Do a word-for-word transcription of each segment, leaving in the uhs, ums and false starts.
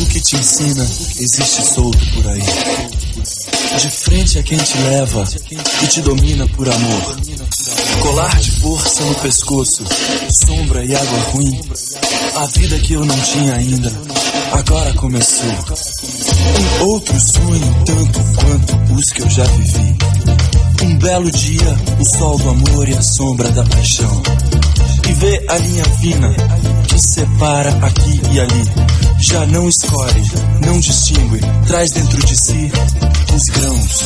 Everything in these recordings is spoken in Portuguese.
que te ensina existe solto por aí. De frente é quem te leva e te domina por amor. Colar de força no pescoço, sombra e água ruim. A vida que eu não tinha ainda, agora começou. Um outro sonho tanto quanto os que eu já vivi. Um belo dia, o sol do amor e a sombra da paixão. E vê a linha fina que separa aqui e ali. Já não escolhe, não distingue, traz dentro de si os grãos.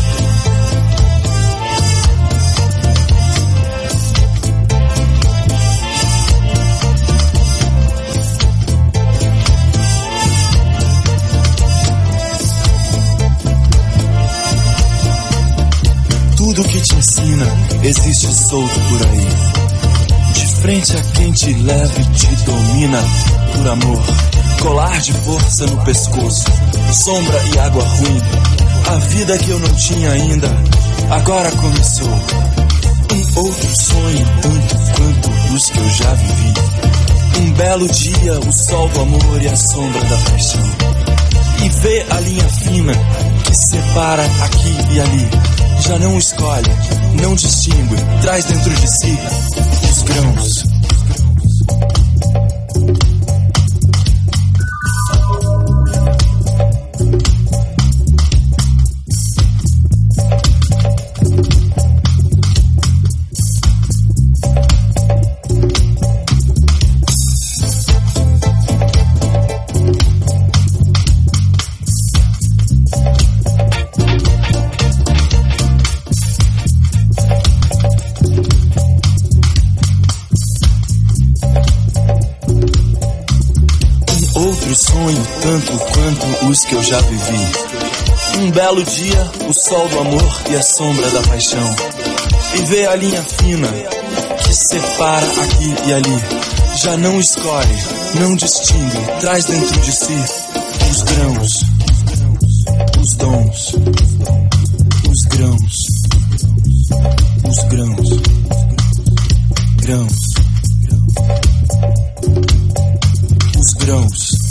Tudo que te ensina existe solto por aí. De frente a quem te leva e te domina por amor. Colar de força no pescoço, sombra e água ruim. A vida que eu não tinha ainda, agora começou. Um outro sonho tanto quanto os que eu já vivi. Um belo dia, o sol do amor e a sombra da paixão. E vê a linha fina que separa aqui e ali. Já não escolhe, não distingue, traz dentro de si os grãos. Outro sonho tanto quanto os que eu já vivi. Um belo dia, o sol do amor e a sombra da paixão. E vê a linha fina que separa aqui e ali. Já não escolhe, não distingue, traz dentro de si os grãos, os dons, os grãos, os grãos, grãos, os grãos.